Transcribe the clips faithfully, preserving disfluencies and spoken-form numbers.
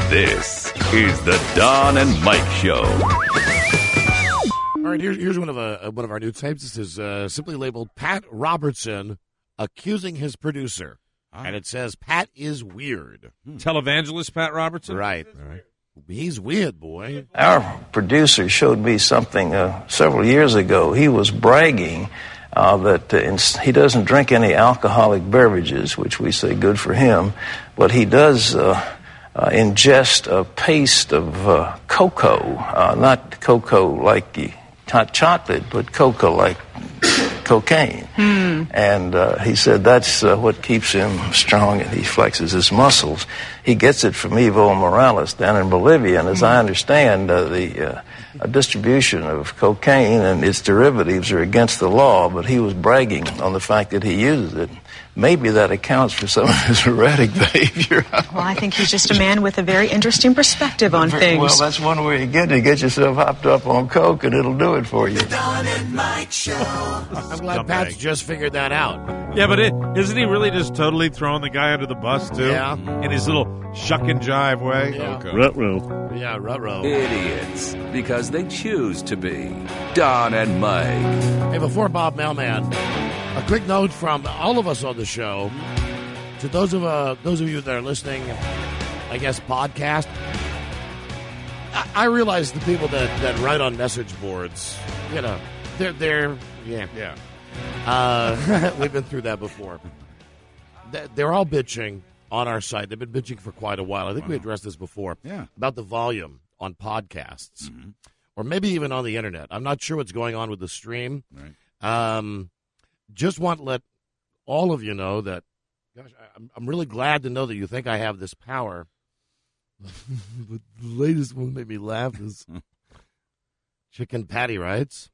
This is the Don and Mike Show. All right, here's, here's one of uh, one of our new tapes. This is uh, simply labeled Pat Robertson accusing his producer. Ah. And it says, Pat is weird. Hmm. Televangelist Pat Robertson? Right. All right. He's weird, boy. Our producer showed me something uh, several years ago. He was bragging uh, that uh, in, he doesn't drink any alcoholic beverages, which we say good for him, but he does uh, uh, ingest a paste of uh, cocoa, uh, not cocoa like hot chocolate, but cocoa like cocaine. Hmm. And uh, he said that's uh, what keeps him strong, and he flexes his muscles. He gets it from Evo Morales down in Bolivia, and as I understand, uh, the uh, distribution of cocaine and its derivatives are against the law, but he was bragging on the fact that he uses it. Maybe that accounts for some of his erratic behavior. Well, I think he's just a man with a very interesting perspective on things. Well, that's one way you get it. Get yourself hopped up on coke, and it'll do it for you. The Don and Mike Show. I'm glad Pat's just figured that out. Yeah, but it, isn't he really just totally throwing the guy under the bus, too? Yeah. In his little shuck and jive way? Yeah. Okay. Ruh-roh. Yeah, ruh-roh. Idiots, because they choose to be. Don and Mike. Hey, before Bob Mailman, a quick note from all of us on the show to those of uh, those of you that are listening, I guess, podcast. I, I realize the people that, that write on message boards, you know, they're, they're yeah. Yeah. Uh, we've been through that before. They're all bitching on our site. They've been bitching for quite a while. I think wow. we addressed this before. Yeah. About the volume on podcasts. Mm-hmm. Or maybe even on the internet. I'm not sure what's going on with the stream. Right. Um, just want to let all of you know that, gosh, I'm, I'm really glad to know that you think I have this power. But the latest one made me laugh is Chicken Patty writes,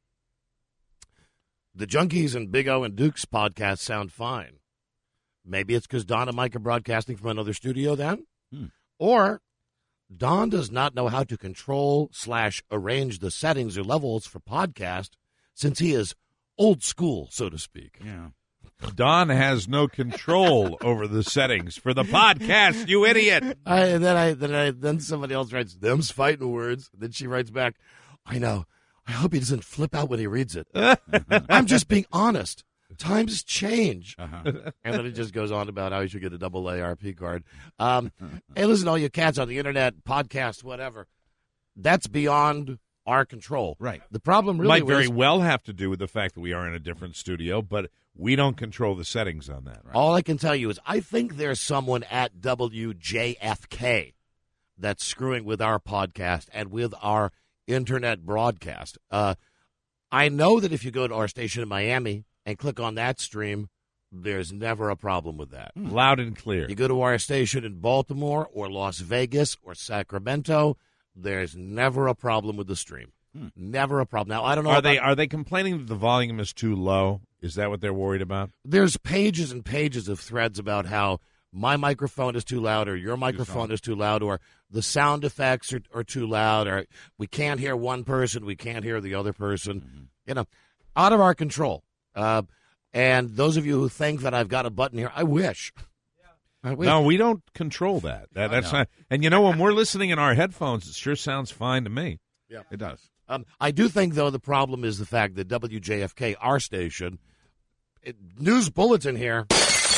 the Junkies and Big O and Duke's podcast sound fine. Maybe it's because Don and Mike are broadcasting from another studio then? Hmm. Or Don does not know how to control slash arrange the settings or levels for podcast since he is old school, so to speak. Yeah. Don has no control over the settings for the podcast, you idiot. I, and then I then I then somebody else writes, them's fighting words. Then she writes back, I know. I hope he doesn't flip out when he reads it. I'm just being honest. Times change. Uh-huh. And then it just goes on about how you should get a double A R P card. Um, hey, listen, all you cats on the internet, podcast, whatever. That's beyond our control. Right. The problem really might was, very well have to do with the fact that we are in a different studio, but we don't control the settings on that. Right? All I can tell you is I think there's someone at W J F K that's screwing with our podcast and with our internet broadcast. Uh, I know that if you go to our station in Miami and click on that stream, there's never a problem with that. Loud and clear. You go to our station in Baltimore or Las Vegas or Sacramento, there's never a problem with the stream. Hmm. Never a problem. Now, I don't know. Are about, they are they complaining that the volume is too low? Is that what they're worried about? There's pages and pages of threads about how my microphone is too loud or your microphone is too loud or the sound effects are, are too loud or we can't hear one person, we can't hear the other person. Mm-hmm. You know, out of our control. Uh, and those of you who think that I've got a button here, I wish. I wish. No, we don't control that. that that's not. And you know, when we're listening in our headphones, it sure sounds fine to me. Yeah, it does. Um, I do think, though, the problem is the fact that W J F K, our station, it, news bulletin here,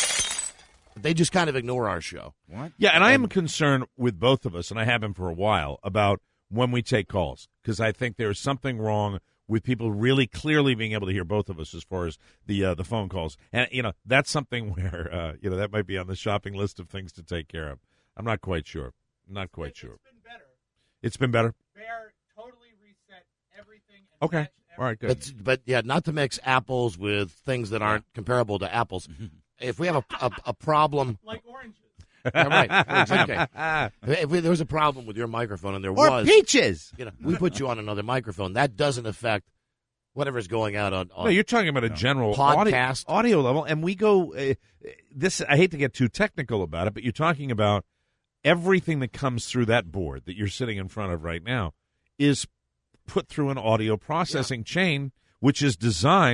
they just kind of ignore our show. What? Yeah, and I am concerned with both of us, and I have been for a while, about when we take calls, because I think there's something wrong with people really clearly being able to hear both of us as far as the uh, the phone calls. And, you know, that's something where, uh, you know, that might be on the shopping list of things to take care of. I'm not quite sure. Not quite sure. It's been better. It's been better? Bear totally reset everything. And okay. everything. All right, good. But, but, yeah, not to mix apples with things that aren't comparable to apples. If we have a, a, a problem. Like oranges. Yeah, right. Okay. If we, there was a problem with your microphone, and there or was. Or peaches. You know, we put you on another microphone. That doesn't affect whatever's going out on, on no, you're talking about a general podcast audio, audio level, and we go. Uh, this I hate to get too technical about it, but you're talking about everything that comes through that board that you're sitting in front of right now is put through an audio processing yeah. chain, which is designed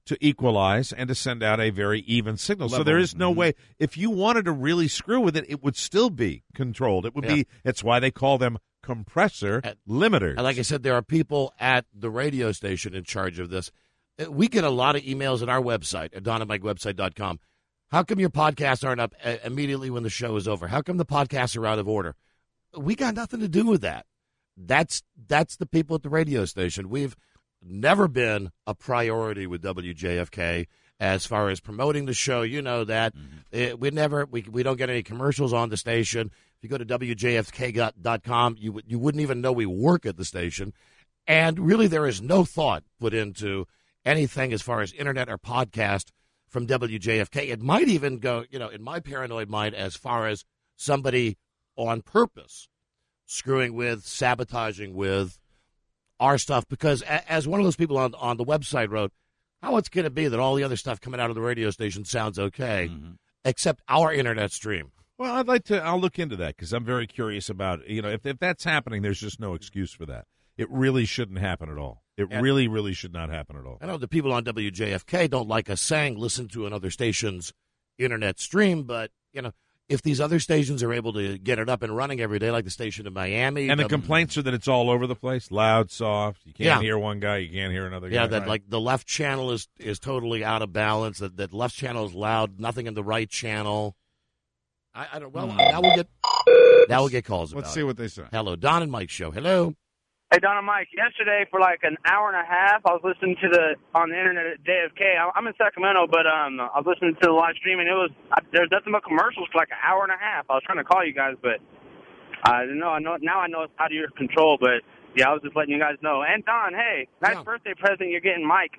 to equalize and to send out a very even signal. Level. So there is no Mm-hmm. way, if you wanted to really screw with it, it would still be controlled. It would Yeah. be, that's why they call them compressor And- limiters. And like I said, there are people at the radio station in charge of this. Uh, We get a lot of emails at our website, at don and mike website dot com. How come your podcasts aren't up uh, immediately when the show is over? How come the podcasts are out of order? We got nothing to do with that. That's that's the people at the radio station. We've never been a priority with W J F K as far as promoting the show. You know that. Uh, we never we we don't get any commercials on the station. If you go to W J F K dot com, you would- you wouldn't even know we work at the station. And really, there is no thought put into anything as far as internet or podcast from W J F K. It might even go, you know, in my paranoid mind, as far as somebody on purpose screwing with, sabotaging with our stuff. Because a- as one of those people on, on the website wrote, how it's going to be that all the other stuff coming out of the radio station sounds okay, except our internet stream. Well, I'd like to, I'll look into that because I'm very curious about, you know, if, if that's happening, there's just no excuse for that. It really shouldn't happen at all. It And- really, really should not happen at all. I know the people on W J F K don't like us saying listen to another station's internet stream, but, you know, if these other stations are able to get it up and running every day, like the station in Miami. And the W- complaints are that it's all over the place, loud, soft. You can't Yeah. hear one guy, you can't hear another guy. Yeah, that Right. like the left channel is, is totally out of balance, that, that left channel is loud, nothing in the right channel. I, I don't, well, now we'll get, now we'll get calls about Let's see it. what they say. Hello, Don and Mike show. Hello. Hey, Don and Mike, yesterday for like an hour and a half, I was listening to the, on the internet at J F K. I- I'm in Sacramento, but um, I was listening to the live stream, and it was, I, there's nothing but commercials for like an hour and a half. I was trying to call you guys, but I didn't know. I know now I know it's out of your control, but yeah, I was just letting you guys know. And Don, hey, nice Yeah. birthday present you're getting, Mike.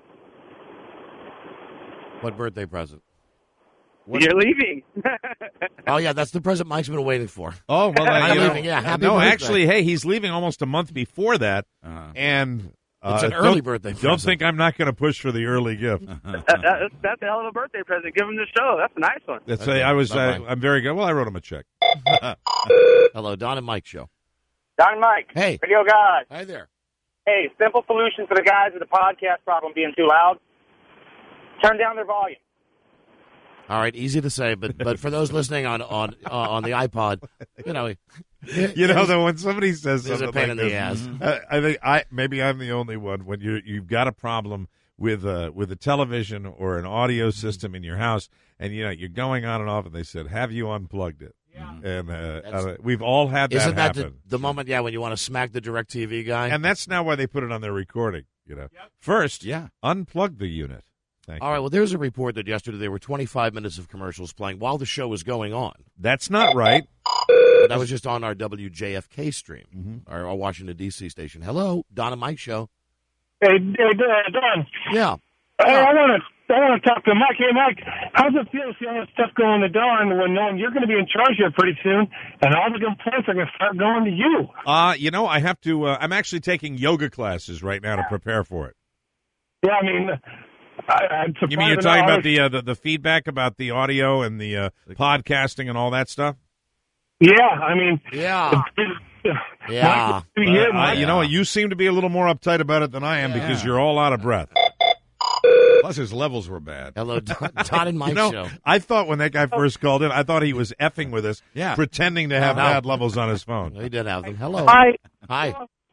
What birthday present? You're leaving. Oh, yeah, that's the present Mike's been waiting for. Oh, well, uh, I'm you know, leaving, yeah, happy no, birthday. actually, hey, he's leaving almost a month before that. Uh-huh. And uh, It's an don't- early birthday Don't present. think I'm not going to push for the early gift. that, that, that's a hell of a birthday present. Give him the show. That's a nice one. That's Okay, a, I was, uh, bye-bye. I'm very good. Well, I wrote him a check. Hello, Don and Mike show. Don and Mike. Hey. Radio guys. Hi there. Hey, simple solution for the guys with the podcast problem being too loud. Turn down their volume. All right, easy to say, but but for those listening on on uh, on the iPod, you know, You know, though, when somebody says There's a something pain like in the this, ass. uh, I think I maybe I'm the only one when you you've got a problem with uh, with a television or an audio system in your house, and you know you're going on and off, and they said, "Have you unplugged it?" Yeah. And uh, That's- uh, we've all had that isn't that the, happen, the moment? Yeah, when you want to smack the DirecTV guy. and that's now why they put it on their recording. You know, first, Yeah. unplug the unit. Thank All you. right. Well, there's a report that yesterday there were twenty-five minutes of commercials playing while the show was going on. That's not right. And that was just on our W J F K stream, Mm-hmm. our, our Washington D C station. Hello, Don and Mike show. Hey, hey, Don. Yeah. Hey, I want to, I want to talk to Mike. Hey, Mike, how's it feel to see all this stuff going to Don when knowing you're going to be in charge here pretty soon, and all the complaints are going to start going to you? Uh, you know, I have to. Uh, I'm actually taking yoga classes right now to prepare for it. Yeah, I mean, I, I'm surprised. You mean you're to talking know about the, uh, the the feedback about the audio and the uh, podcasting and all that stuff? Yeah, I mean, Yeah. Yeah. Mike, yeah, Uh, Mike, you know what? You seem to be a little more uptight about it than I am because Yeah. you're all out of breath. Plus, his levels were bad. Hello, Don, Don and Mike You know, show. I thought when that guy first called in, I thought he was effing with us, Yeah. pretending to have No. bad levels on his phone. He did have them. Hello. Hi. Hi.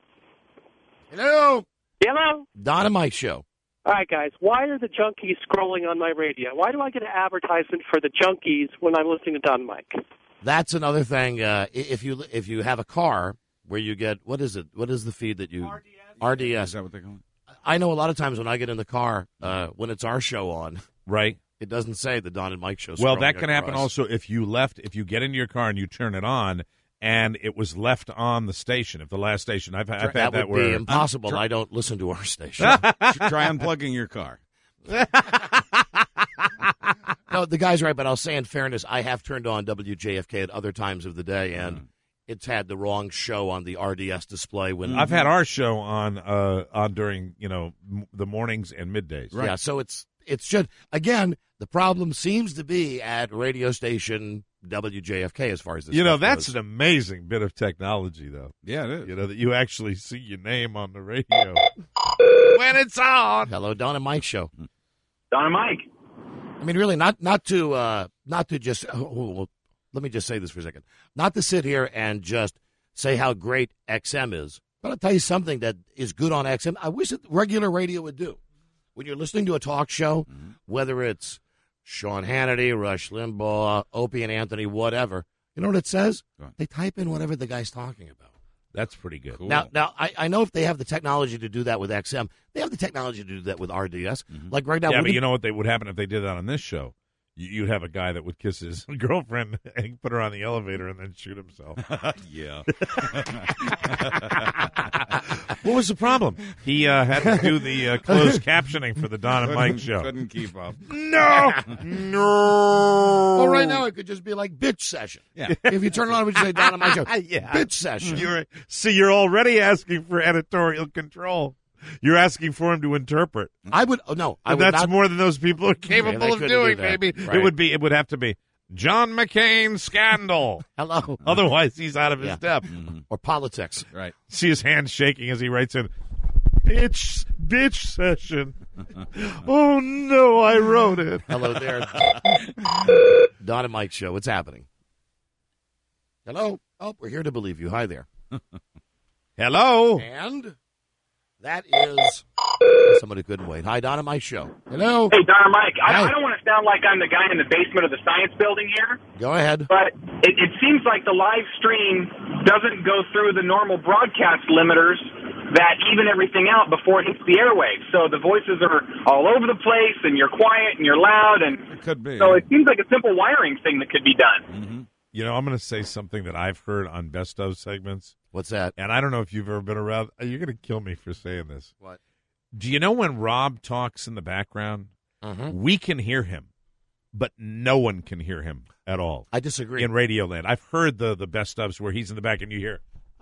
Hello. Hello? Don and Mike show. All right, guys. Why are the junkies scrolling on my radio? Why do I get an advertisement for the junkies when I'm listening to Don Mike? That's another thing. Uh, i- if you if you have a car where you get what is it? What is the feed that you R D S? R D S. Is that what they call it? I know a lot of times when I get in the car uh, when it's our show on, Right. it doesn't say the Don and Mike show. Well, scrolling that can happen across. also if you left, if you get into your car and you turn it on and it was left on the station. If the last station, I've, I've had That that, would be where impossible. tr- I don't listen to our station. Try unplugging your car. No, the guy's right, but I'll say in fairness, I have turned on W J F K at other times of the day, and it's had the wrong show on the R D S display. When I've had our show on uh, on during you know m- the mornings and middays. Yeah, so it's it's just again the problem seems to be at radio station W J F K as far as this. You know, stuff that's goes. an amazing bit of technology, though. Yeah, it is. You know, that you actually see your name on the radio when it's on. Hello, Don and Mike show. Don and Mike. I mean, really, not not to uh, not to just. Oh, well, let me just say this for a second. Not to sit here and just say how great X M is, but I'll tell you something that is good on X M. I wish that regular radio would do. When you're listening to a talk show, mm-hmm. whether it's Sean Hannity, Rush Limbaugh, Opie and Anthony, whatever, you know what it says? They type in whatever the guy's talking about. That's pretty good. Cool. Now, now I, I know if they have the technology to do that with X M, they have the technology to do that with R D S. Mm-hmm. Like right now, yeah, but you know what they would happen if they did that on this show? You'd have a guy that would kiss his girlfriend and put her on the elevator and then shoot himself. Yeah. What was the problem? He uh, had to do the uh, closed captioning for the Don and Mike show. Couldn't keep up. No, no. Well, right now it could just be like bitch session. Yeah. If you turn it on, we just say Don and Mike show. Yeah. Bitch session. You're, see, you're already asking for editorial control. You're asking for him to interpret. I would oh, no. I and would that's not, more than those people are capable yeah, of doing. Do maybe right. it would be. It would have to be John McCain scandal. Hello. Otherwise, he's out of his yeah. depth. Mm-hmm. Or politics. Right. See his hand shaking as he writes in, "Bitch, bitch session." Oh no, I wrote it. Hello there. Don and Mike show. What's happening? Hello. Oh, we're here to believe you. Hi there. Hello. And that is somebody couldn't wait. Hi, Don and Mike show. Hello. Hey, Don and Mike. I, Hi. I don't want to sound like I'm the guy in the basement of the science building here. Go ahead. But it, it seems like the live stream doesn't go through the normal broadcast limiters that even everything out before it hits the airwaves. So the voices are all over the place, and you're quiet, and you're loud. And it could be. So it seems like a simple wiring thing that could be done. Mm-hmm. You know, I'm going to say something that I've heard on Best of segments. What's that? And I don't know if you've ever been around. You're going to kill me for saying this. What? Do you know when Rob talks in the background, mm-hmm. we can hear him, but no one can hear him at all? I disagree. In Radioland. I've heard the, the Best ofs where he's in the back and you hear.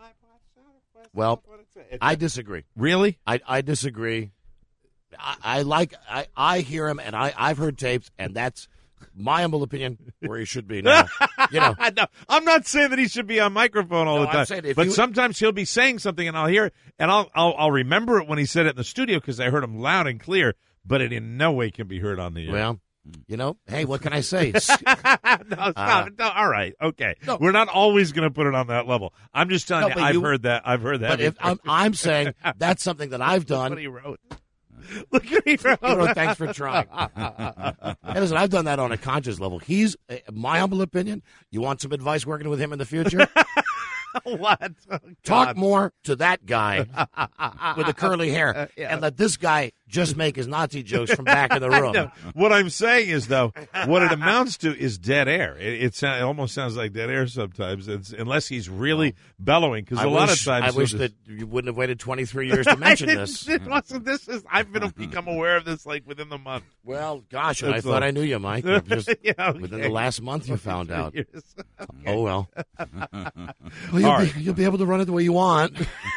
Well, I disagree. Really? I, I disagree. I, I like I, I hear him, and I, I've heard tapes, and that's my humble opinion where he should be now. You know, no, I'm not saying that he should be on microphone all No, the time, I'm saying if but you- sometimes he'll be saying something and I'll hear it, and I'll I'll, I'll remember it when he said it in the studio because I heard him loud and clear, but it in no way can be heard on the air. well, you know, hey, what can I say? no, stop. Uh, no, all right, okay. No. We're not always going to put it on that level. I'm just telling No, you, but I've you- heard that. I've heard that. But if I'm, I'm saying that's something that I've Look done. what he wrote. Look what he wrote. He wrote, thanks for trying. Hey, listen, I've done that on a conscious level. He's, uh, my humble opinion, you want some advice working with him in the future? What? Oh, Talk God. more to that guy with the curly hair Yeah. and let this guy just make his Nazi jokes from back in the room. No, what I'm saying is, though, what it amounts to is dead air. It, it, sound, it almost sounds like dead air sometimes, it's, unless he's really bellowing. Because I a lot wish, of times, I he'll wish just- that you wouldn't have waited twenty-three years to mention I didn't- this. It wasn't. This is. I've been become aware of this like within the month. Well, gosh, and I That's thought all. I knew you, Mike. It was Just Yeah, okay. within the last month, you found out. Years. Oh well. Well, you'll, All be, right. you'll be able to run it the way you want.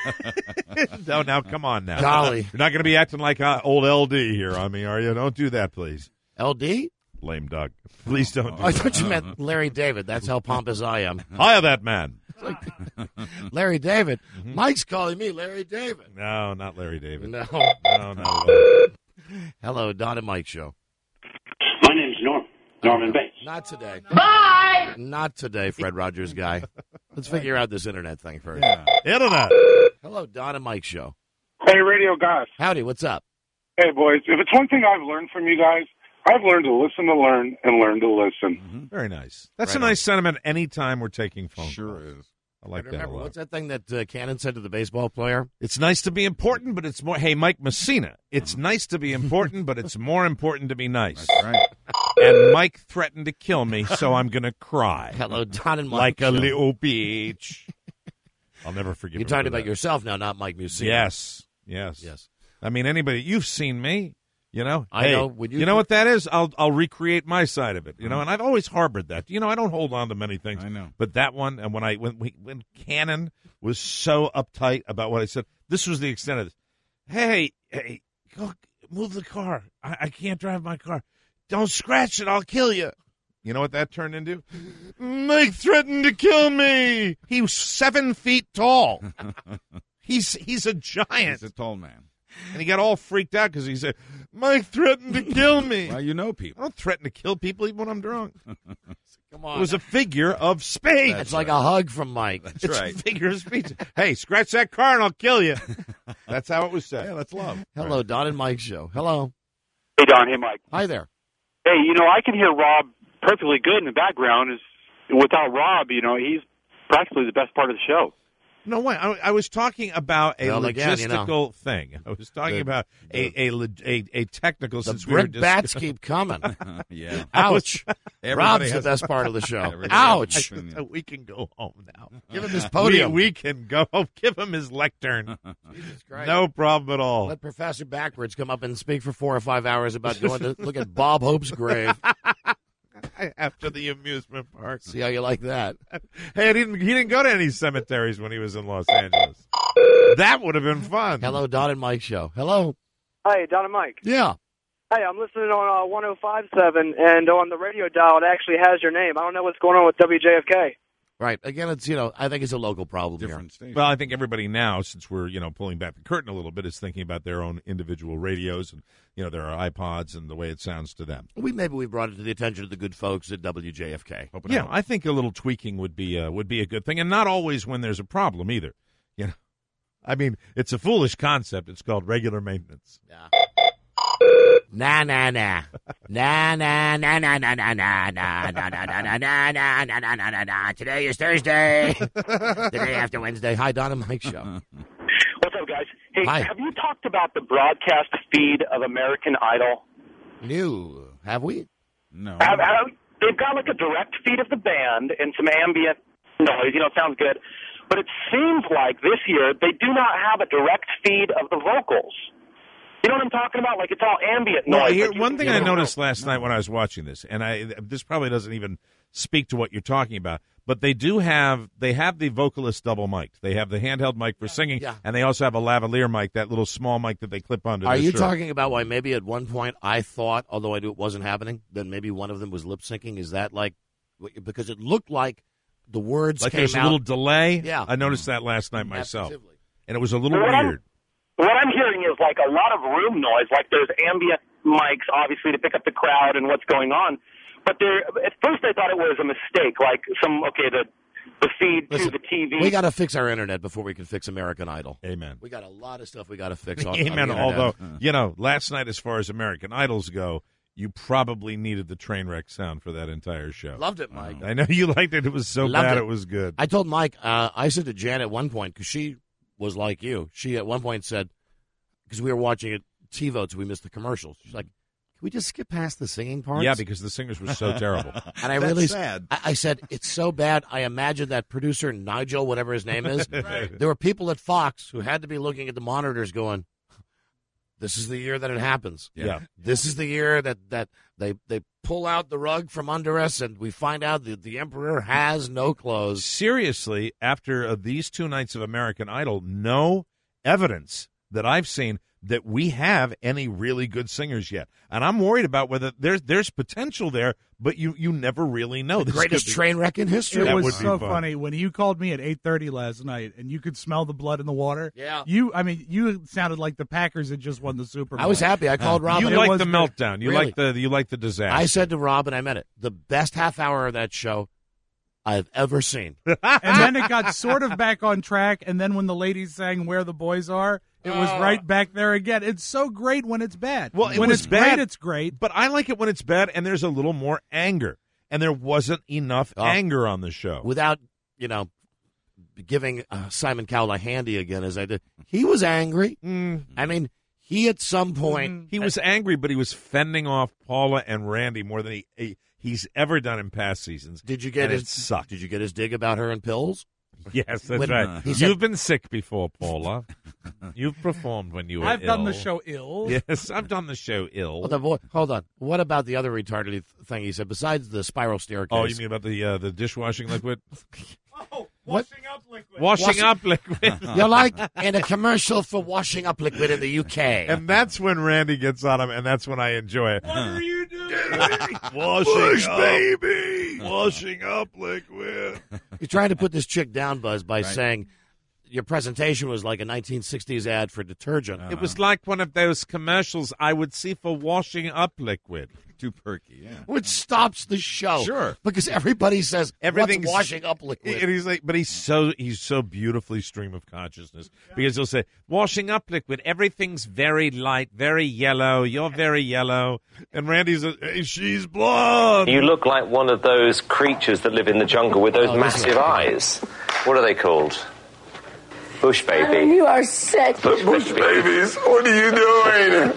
No, now come on now. Golly. You're not going to be acting like uh, old L D here on me, are you? Don't do that, please. L D? Lame Doug. Please don't do I that. thought you meant Larry David. That's how pompous I am. Hire that man. Larry David. Mm-hmm. Mike's calling me Larry David. No, not Larry David. No. No, not at all. Hello, Don and Mike show. My name's Norm. Norman Bates. Not today. Bye! Not today, Fred Rogers guy. Let's figure out this internet thing first. Yeah. Internet. Hello, Don and Mike show. Hey, radio guys. Howdy, what's up? Hey, boys. If it's one thing I've learned from you guys, I've learned to listen to learn and learn to listen. Mm-hmm. Very nice. That's Right a nice sentiment anytime we're taking phone Sure calls. is. I like I that a remember, lot. what's that thing that uh, Cannon said to the baseball player? It's nice to be important, but it's more. Hey, Mike Messina, it's nice to be important, but it's more important to be nice. That's right. And Mike threatened to kill me, so I'm going to cry. Hello, Don and Mike Like a show. little bitch. I'll never forgive You're him talking for about that. yourself now, not Mike Musina. Yes. Yes. Yes. I mean, anybody, you've seen me. You know, I hey, know, when you you know could- what that is? I'll I'll recreate my side of it. You know, and I've always harbored that. You know, I don't hold on to many things. I know. But that one, and when I when we, when Cannon was so uptight about what I said, this was the extent of this. Hey, hey, go move the car. I, I can't drive my car. Don't scratch it. I'll kill you. You know what that turned into? Mike threatened to kill me. He was seven feet tall. he's he's a giant. He's a tall man. And he got all freaked out because he said, Mike threatened to kill me. Well, you know people. I don't threaten to kill people even when I'm drunk. Come on. It was a figure of speech. It's like a hug from Mike. That's It's right. a figure of speech. Hey, scratch that car and I'll kill you. That's how it was said. Yeah, that's love. Hello, Don and Mike show. Hello. Hey, Don. Hey, Mike. Hi there. Hey, you know, I can hear Rob perfectly good in the background. Is without Rob, you know, he's practically the best part of the show. No way. I, I was talking about a Well, logistical again, you know, thing. I was talking the- about a, a, leg- a a technical. The since we were brick just- bats keep coming. Yeah. Ouch. Everybody Rob's the has- best part of the show. Everybody Ouch. has- So we can go home now. Give him his podium. We, we can go. Give him his lectern. Jesus Christ. No problem at all. Let Professor Backwards come up and speak for four or five hours about going to look at Bob Hope's grave. After the amusement park. See how you like that. Hey, I didn't, he didn't go to any cemeteries when he was in Los Angeles. That would have been fun. Hello, Don and Mike show. Hello. Hi, Don and Mike. Yeah. Hey, I'm listening on uh, one oh five point seven, and on the radio dial, it actually has your name. I don't know what's going on with W J F K. Right. Again, it's, you know, I think it's a local problem Different here. station. Well, I think everybody now, since we're, you know, pulling back the curtain a little bit, is thinking about their own individual radios and, you know, their iPods and the way it sounds to them. We maybe we brought it to the attention of the good folks at W J F K. Hope it Yeah, helps. I think a little tweaking would be uh, would be a good thing, and not always when there's a problem either. You know, I mean, it's a foolish concept. It's called regular maintenance. Nah, nah, nah. Nah, nah, nah, nah, nah, nah, nah, nah, nah, nah, nah, nah, nah, nah, nah, nah, nah, nah, nah. Today is Thursday. The day after Wednesday. Hi, Don and Mike show. What's up, guys? Hey, Hi. have you talked about the broadcast feed of American Idol? New. Have we? No. Have, have, they've got like a direct feed of the band and some ambient noise. You know, it sounds good. But it seems like this year they do not have a direct feed of the vocals. You know what I'm talking about? Like it's all ambient noise. Well, here, Like, you- one thing you I know- noticed last night when I was watching this, and I this probably doesn't even speak to what you're talking about, but they do have they have the vocalist double mic'd. They have the handheld mic for singing, Yeah. and they also have a lavalier mic, that little small mic that they clip onto. Are their you shirt. talking about why maybe at one point I thought, although I knew it wasn't happening, that maybe one of them was lip syncing? Is that like because it looked like the words Like came there's a out little delay? Yeah. I noticed that last night myself, Positively. and it was a little What I'm- weird. What I'm hearing is like a lot of room noise. Like there's ambient mics, obviously, to pick up the crowd and what's going on. But there, at first I thought it was a mistake. Like some, okay, the the feed Listen, to the T V. we got to fix our internet before we can fix American Idol. Amen. We got a lot of stuff we got to fix. On, on Amen. the internet. Although, you know, last night, as far as American Idols go, you probably needed the train wreck sound for that entire show. Loved it, Mike. I know you liked it. It was so Loved bad it. it was good. I told Mike, uh, I said to Jan at one point, because she was like you, she at one point said, because we were watching it, T-Votes, we missed the commercials. She's like, can we just skip past the singing parts? Yeah, because the singers were so terrible. And I That's really, sad. I, I said, it's so bad. I imagine that producer, Nigel, whatever his name is, Right. there were people at Fox who had to be looking at the monitors going, this is the year that it happens. Yeah. This is the year that, that they they pull out the rug from under us and we find out that the emperor has no clothes. Seriously, after uh, these two nights of American Idol, no evidence that I've seen that we have any really good singers yet. And I'm worried about whether there's there's potential there, but you, you never really know. The This greatest could be- train wreck in history. It That was would be so fun. funny when you called me at eight thirty last night, and you could smell the blood in the water. Yeah. You, I mean, you sounded like the Packers had just won the Super Bowl. I was happy. I called Rob. You and it like was the good. meltdown. You Really. like the you like the disaster. I said to Rob, and I meant it, the best half hour of that show I've ever seen. And then it got sort of back on track, and then when the ladies sang "Where the Boys Are," it was Oh. right back there again. It's so great when it's bad. Well, it when was it's bad, great, it's great. But I like it when it's bad, and there's a little more anger. And there wasn't enough Oh. anger on the show. Without, you know, giving uh, Simon Cowell a handy again as I did. He was angry. Mm. I mean, he at some point. He was angry, but he was fending off Paula and Randy more than he, he he's ever done in past seasons. Did you get And his it sucked? Did you get his dig about her and pills? Yes, that's When- right. he said- You've been sick before, Paula. You've performed when you were I've ill. done the show ill. Yes, I've done the show ill. Hold on, boy, hold on. What about the other retarded th- thing he said besides the spiral staircase? Oh, you mean about the uh, the dishwashing liquid? Oh, What? washing up liquid. Washing Washing- up liquid. You're like in a commercial for washing up liquid in the U K. And that's when Randy gets on him, and that's when I enjoy it. What are you doing? Washing up, baby. Washing up liquid. He's trying to put this chick down, Buzz, by Right. saying, your presentation was like a nineteen sixties ad for detergent. It was like one of those commercials I would see for washing up liquid. Too perky, yeah. Which stops the show. Sure. Because everybody says, Everything's what's washing up liquid? And he's like, but he's so he's so beautifully stream of consciousness because he'll say, washing up liquid, everything's very light, very yellow. You're very yellow. And Randy's, a, hey, she's blonde. You look like one of those creatures that live in the jungle with those Oh, massive eyes. What are they called? Bush baby. You are sick. Bush, Bush babies, what are you doing?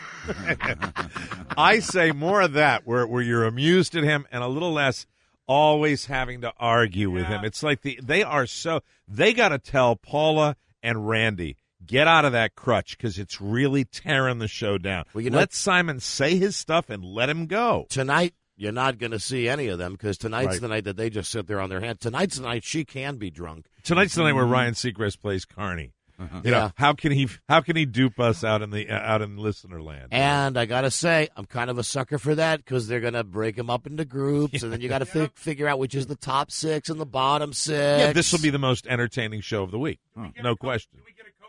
I say more of that, where where you're amused at him, and a little less always having to argue with him. It's like the they are so they got to tell Paula and Randy, get out of that crutch because it's really tearing the show down. Well, you know, let Simon say his stuff and let him go. Tonight, you're not going to see any of them because tonight's Right. the night that they just sit there on their hand. Tonight's the night she can be drunk. Tonight's the night where Ryan Seacrest plays Carney. Uh-huh. You know, Yeah. how can he how can he dupe us out in the uh, out in listener land? And I got to say, I'm kind of a sucker for that because they're going to break them up into groups, and then you got to fi- figure out which is the top six and the bottom six. Yeah, this will be the most entertaining show of the week, no question.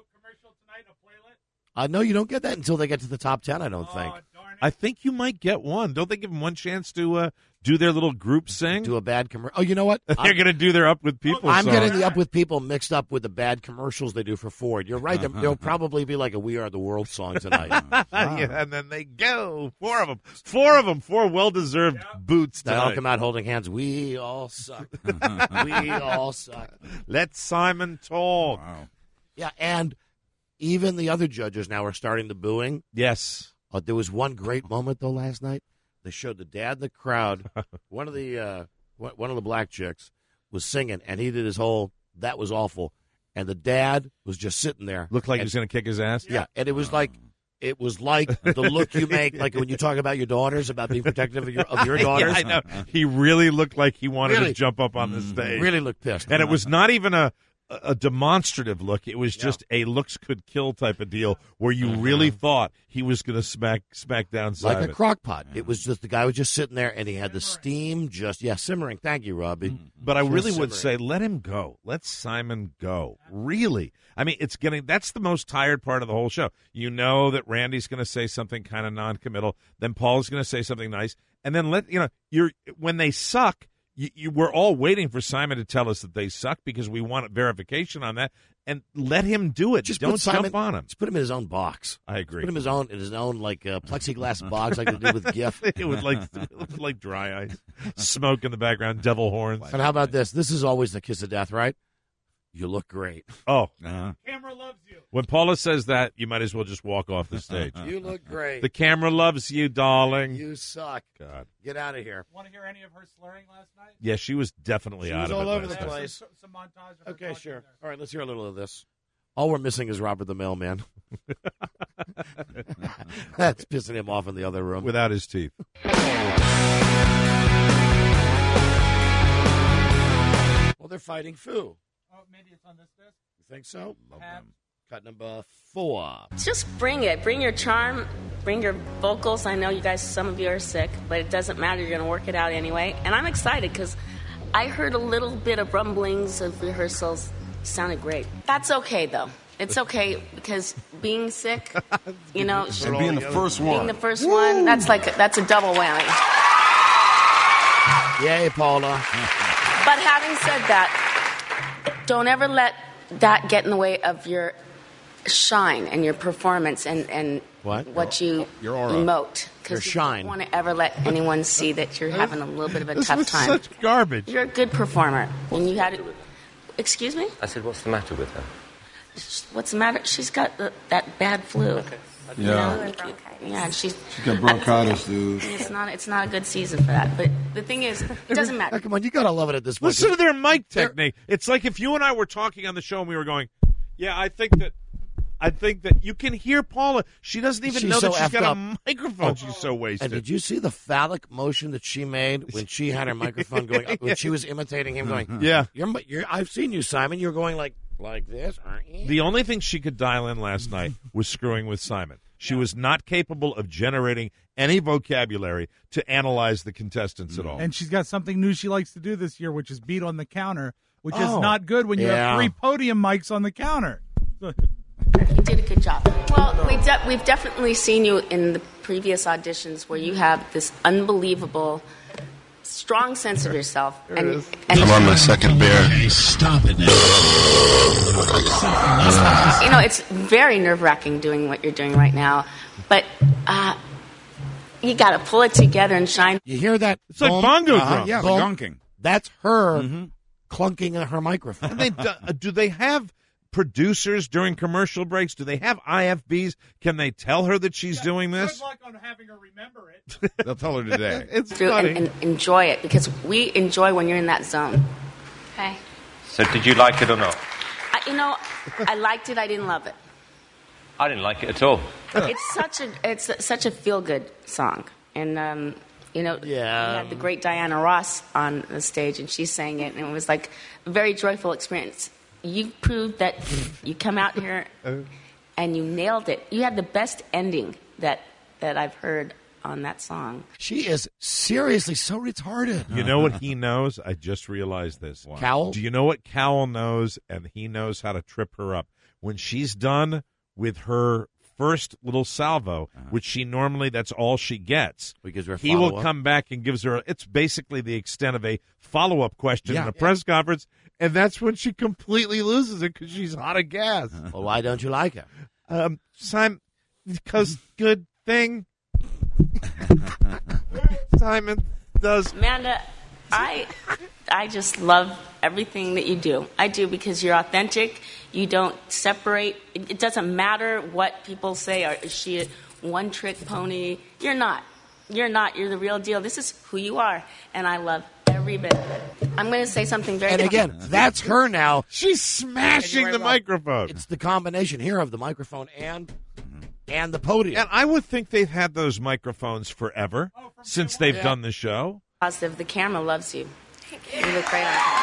Uh, no, you don't get that until they get to the top ten, I don't think. I think you might get one. Don't they give them one chance to uh, do their little group sing? Do a bad commercial. Oh, you know what? They're going to do their Up With People I'm song. getting the Up With People mixed up with the bad commercials they do for Ford. You're right. There- There'll probably be like a We Are the World song tonight. Yeah, and then they go. Four of them. Four of them. Four well-deserved boots They all tonight. come out holding hands. We all suck. We all suck. Let Simon talk. Yeah, and even the other judges now are starting the booing. Yes. Uh, there was one great moment though last night. They showed the dad in the crowd. One of the uh, one one of the black chicks was singing, and he did his whole "that was awful," and the dad was just sitting there. Looked like and, he was going to kick his ass. Yeah, and it was like it was like the look you make, like when you talk about your daughters, about being protective of your of your daughters. Yeah, I know. He really looked like he wanted Really? to jump up on the stage. Really looked pissed. And it was not even a a demonstrative look. It was just a looks could kill type of deal where you really thought he was going to smack smack down like Simon. a crock pot. It was just the guy was just sitting there, and he had the steam just yeah simmering. Thank you, Robbie. But I Just really would simmering. say let him go. Let Simon go. Really. I mean, it's getting that's the most tired part of the whole show. You know that Randy's going to say something kind of non-committal, then Paul's going to say something nice, and then let you know you're when they suck. You, you, we're all waiting for Simon to tell us that they suck because we want verification on that, and let him do it. Just Don't put Simon, jump on him. Just put him in his own box. I agree. Put him in his own in his own like uh, plexiglass box, like they do with GIF. It was like it was like dry ice, smoke in the background, devil horns. And how about this? This is always the kiss of death, right? You look great. Oh, Camera loves you. when Paula says that, you might as well just walk off the stage. You look great. The camera loves you, darling. You suck. God. Get out of here. Want to hear any of her slurring last night? Yeah, she was definitely She out was of all it over the last night. place. Some, some montage of her Okay, talking sure. there. All right, let's hear a little of this. All we're missing is Robert the mailman. That's pissing him off in the other room. Without his teeth. Well, they're fighting Fu. Oh, maybe it's on this disc. You think so? Love them. Cut number four. Just bring it. Bring your charm. Bring your vocals. I know you guys, some of you are sick, but it doesn't matter. You're going to work it out anyway. And I'm excited because I heard a little bit of rumblings of rehearsals. Sounded great. That's okay, though. It's okay because being sick, you know, And being the first being one. the first one, that's like a, that's a double whammy. Yay, Paula. But having said that, don't ever let that get in the way of your shine and your performance and, and What? what you Your aura. emote. Your Because you shine. don't want to ever let anyone see that you're having a little bit of a This tough was time. such garbage. You're a good performer. And you had to, excuse me? I said, what's the matter with her? What's the matter? She's got the, that bad flu. You Yeah. know? Yeah, and she's. She got bronchitis, dude. It's not. It's not a good season for that. But the thing is, it doesn't matter. Oh, come on, you gotta love it at this point. Listen to their mic technique. It's like if you and I were talking on the show and we were going, yeah, I think that I think that you can hear Paula. She doesn't even She's know so that she's effed got up. a microphone. She's so And wasted. did you see the phallic motion that she made when she had her microphone going up, when she was imitating him going, Yeah. You're, you're, I've seen you, Simon. You're going like like this, aren't you? The only thing she could dial in last night was screwing with Simon. She was not capable of generating any vocabulary to analyze the contestants at all. And she's got something new she likes to do this year, which is beat on the counter. which Oh. is not good when you Yeah. have three podium mics on the counter. You did a good job. Well, we de- we've definitely seen you in the previous auditions where you have this unbelievable, strong sense of yourself. There and, it is. and I'm on my second beer. Hey, stop it now. you know, it's very nerve-wracking doing what you're doing right now, but uh, you got to pull it together and shine. You hear that? It's like boom? bongo Uh-huh. drums. Yeah, the Boom. gonking. That's her Mm-hmm. clunking in her microphone. And they, do, uh, do they have producers during commercial breaks? Do they have I F Bs? Can they tell her that she's doing this? Good luck on having her remember it. They'll tell her today. It's Through funny. and, and enjoy it, because we enjoy when you're in that zone. Okay? So did you like it or not? I, you know, I liked it. I didn't love it. I didn't like it at all. It's such a it's such a feel good song, and um, you know, Yeah. we had the great Diana Ross on the stage, and she sang it, and it was like a very joyful experience. You proved that you come out here and you nailed it. You had the best ending that that I've heard on that song. She is seriously so retarded. You know what he knows? I just realized this. Cowell? Do you know what Cowell knows? And he knows how to trip her up. When she's done with her first little salvo, which she normally, that's all she gets, Because we're he will follow-up. come back and gives her, it's basically the extent of a follow-up question Yeah. in a press conference, and that's when she completely loses it because she's out of gas. Well, why don't you like her? Um, Simon, because good thing. Simon does. Amanda, I I just love everything that you do. I do, because you're authentic. You don't separate. It, it doesn't matter what people say. Or is she a one-trick pony? You're not. You're not. You're the real deal. This is who you are, and I love every bit of it. I'm going to say something very. And again, that's her now. She's smashing And the you're right, microphone. It's the combination here of the microphone and and the podium. And I would think they've had those microphones forever since they've Yeah. done the show. Positive. The camera loves you. You look great on camera.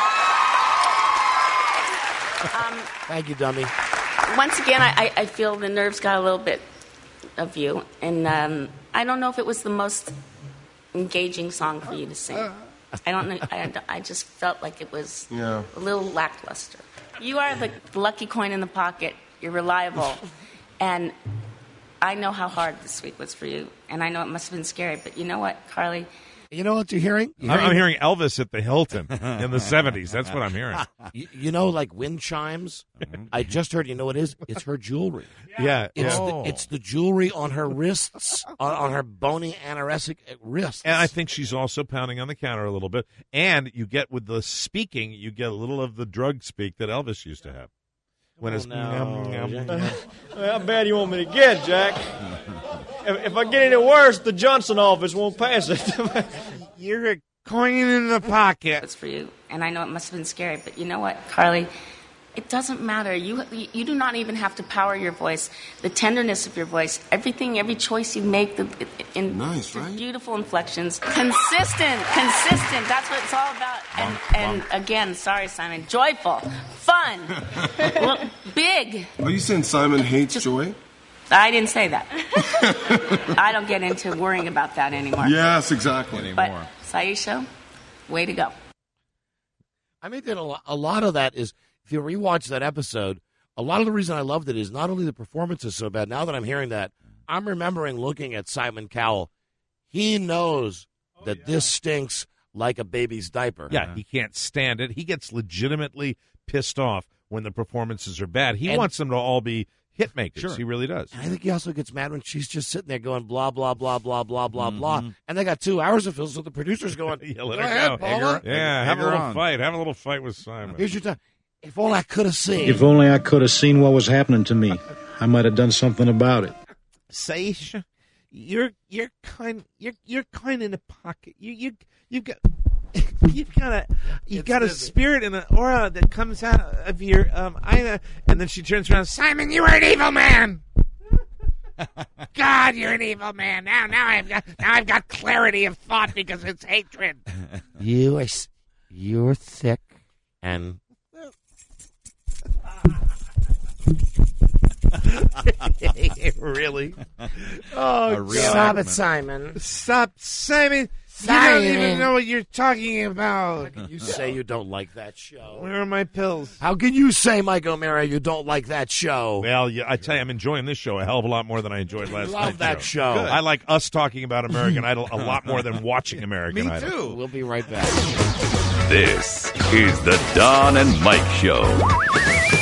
Um, Thank you, dummy. once again, I, I I feel the nerves got a little bit of you, and um, I don't know if it was the most engaging song for you to sing. I don't know. I, I just felt like it was Yeah. a little lackluster. You are the lucky coin in the pocket. You're reliable, and I know how hard this week was for you, and I know it must have been scary. But you know what, Carly? You know what you're hearing? You're I'm, I'm hearing Elvis at the Hilton in the seventies. That's what I'm hearing. You, you know, like wind chimes. I just heard. You know what it is? It's her jewelry. Yeah. It's yeah. the, it's the jewelry on her wrists, on, on her bony anorexic wrists. And I think she's also pounding on the counter a little bit. And you get with the speaking, you get a little of the drug speak that Elvis used to have. When it's no. yum, yum, yum. How bad you want me to get, Jack? If, if I get any worse, the Johnson office won't pass it. You're a coin in the pocket. It's for you, and I know it must have been scary. But you know what, Carly? It doesn't matter. You you do not even have to power your voice. The tenderness of your voice, everything, every choice you make, the in Nice, the right? beautiful inflections, consistent, consistent. That's what it's all about. And and again, sorry, Simon, joyful, fun, look, big. Are you saying Simon hates joy? I didn't say that. I don't get into worrying about that anymore. Yes, exactly. But Saisha, way to go. I mean, that a lo- a lot of that is, if you rewatch that episode, a lot of the reason I loved it is not only the performance is so bad. Now that I'm hearing that, I'm remembering looking at Simon Cowell. He knows that this stinks like a baby's diaper. Yeah, he can't stand it. He gets legitimately pissed off when the performances are bad. He And- wants them to all be hit makers. Sure. He really does. And I think he also gets mad when she's just sitting there going blah, blah, blah, blah, blah, blah, Mm-hmm. blah. And they got two hours of film, so the producer's going, Yeah, let go her ahead, go. Paula. Yeah, have a Egg her little on. fight. Have a little fight with Simon. Here's your time. If only I could have seen. If only I could have seen what was happening to me, I might have done something about it. Saisha, you're you're kind you're you're kind in the pocket. You you you've got you've got a you've It's got a busy. spirit and an aura that comes out of your um I and then she turns around, Simon, you are an evil man. God, you're an evil man. Now now I've got now I've got clarity of thought because it's hatred. You are, s- you're thick and Really? A Oh, real stop argument. it, Simon. stop, Simon. don't even know what you're talking about. How can you say you don't like that show? Where are my pills? How can you say, Mike O'Mara, you don't like that show? Well, yeah, I tell you, I'm enjoying this show a hell of a lot more than I enjoyed last night. Love that show. I like us talking about American Idol a lot more than watching American Me Idol. too. We'll be right back. This is the Don and Mike Show.